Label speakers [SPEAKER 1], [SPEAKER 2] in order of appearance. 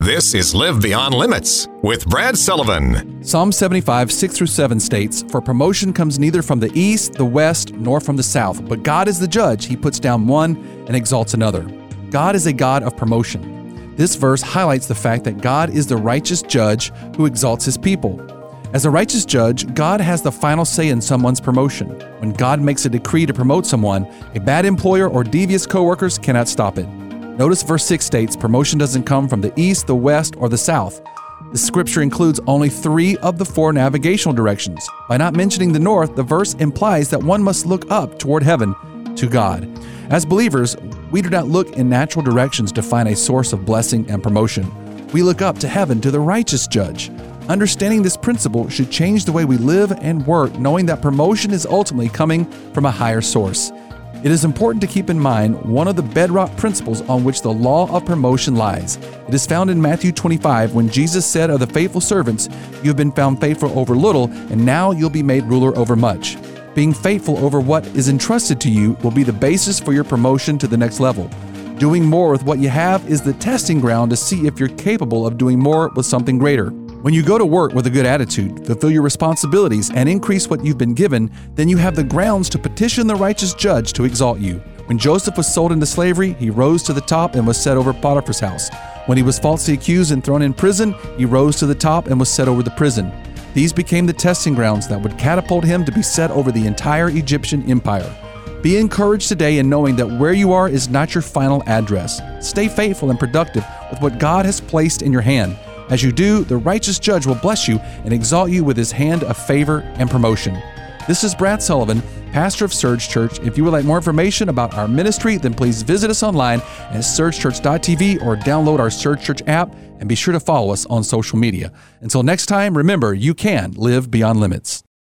[SPEAKER 1] This is Live Beyond Limits with Brad Sullivan.
[SPEAKER 2] Psalm 75, 6-7 states, "For promotion comes neither from the east, the west, nor from the south, but God is the judge. He puts down one and exalts another." God is a God of promotion. This verse highlights the fact that God is the righteous judge who exalts his people. As a righteous judge, God has the final say in someone's promotion. When God makes a decree to promote someone, a bad employer or devious coworkers cannot stop it. Notice verse 6 states, promotion doesn't come from the east, the west, or the south. The scripture includes only 3 of the 4 navigational directions. By not mentioning the north, the verse implies that one must look up toward heaven, to God. As believers, we do not look in natural directions to find a source of blessing and promotion. We look up to heaven, to the righteous judge. Understanding this principle should change the way we live and work, knowing that promotion is ultimately coming from a higher source. It is important to keep in mind one of the bedrock principles on which the law of promotion lies. It is found in Matthew 25 when Jesus said of the faithful servants, "You have been found faithful over little, and now you'll be made ruler over much." Being faithful over what is entrusted to you will be the basis for your promotion to the next level. Doing more with what you have is the testing ground to see if you're capable of doing more with something greater. When you go to work with a good attitude, fulfill your responsibilities, and increase what you've been given, then you have the grounds to petition the righteous judge to exalt you. When Joseph was sold into slavery, he rose to the top and was set over Potiphar's house. When he was falsely accused and thrown in prison, he rose to the top and was set over the prison. These became the testing grounds that would catapult him to be set over the entire Egyptian empire. Be encouraged today in knowing that where you are is not your final address. Stay faithful and productive with what God has placed in your hand. As you do, the righteous judge will bless you and exalt you with his hand of favor and promotion. This is Brad Sullivan, pastor of Surge Church. If you would like more information about our ministry, then please visit us online at surgechurch.tv or download our Surge Church app, and be sure to follow us on social media. Until next time, remember, you can live beyond limits.